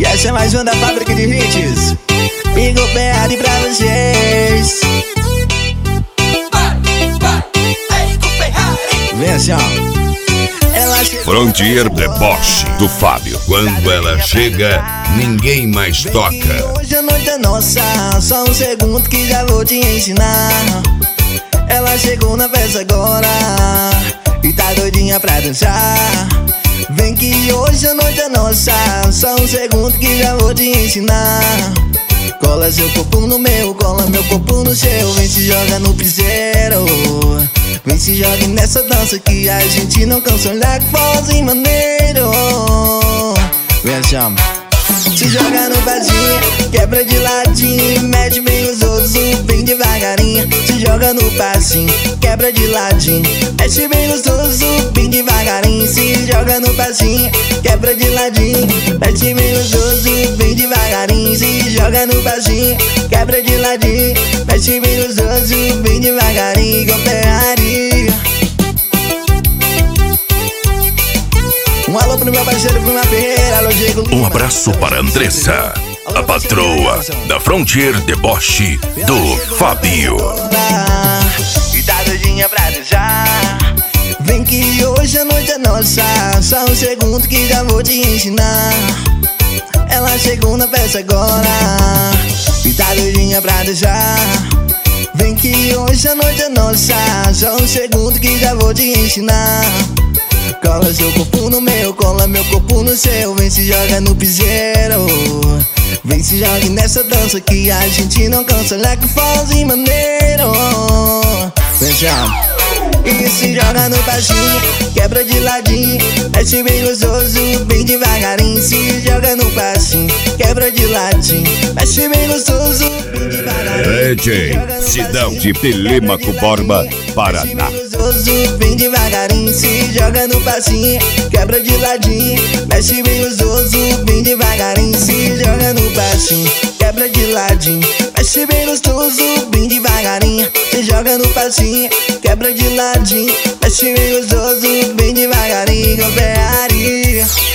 E essa é mais uma da fábrica de hits. Igor Ferrari pra vocês. Vem assim, ó. Frontier Deboche do Fábio. Quando ela chega, ninguém mais toca. Hoje a noite é nossa, só um segundo que já vou te ensinar. Ela chegou na festa agora e tá doidinha pra dançar. Vem que hoje a noite é nossa, só um segundo que já vou te ensinar. Cola seu corpo no meu, cola meu corpo no seu. Vem se joga no piseiro, vem se joga nessa dança que a gente não cansa. Olha que forrozinho maneiro. Vem chama. Se joga no passinho, quebra de ladinho, mete bem os ossos, bem devagarinho. Se joga no passinho, quebra de ladinho, mete bem os ossos, bem devagarinho. Se joga no passinho, quebra de ladinho, mete bem os ossos, bem devagarinho. Se joga no passinho, quebra de ladinho, mete bem os ossos, bem devagarinho. Com Ferrari. Um alô pro meu parceiro, pro minha Ferreira, alô Diego Lima. Um abraço para Andressa, a patroa da Frontier Deboche do Fábio. E tá doidinha pra dançar. Vem que hoje a noite é nossa, só um segundo que já vou te ensinar. Ela chegou na festa agora e tá doidinha pra dançar. Vem que hoje a noite é nossa, só um segundo que já vou te ensinar. Cola seu corpo no meu, cola meu corpo no seu. Vem se joga no piseiro, vem se joga nessa dança que a gente não cansa. Olha que forrozinho maneiro. Vem chama. E se joga no passinho, quebra de ladinho, mexe bem gostoso, bem devagarinho. Se joga no passinho, quebra de ladinho, mexe bem gostoso, bem devagarinho. DJ Sidão de Telêmaco Borba, Paraná. Bem devagarinho, se joga no passinho, quebra de ladinho, mexe bem gostoso, bem devagarinho. Se joga no passinho, quebra de ladinho, mexe bem gostoso, bem devagarinho. Se joga no passinho, quebra de ladinho, mexe bem gostoso, bem devagarinho. Com Ferrari.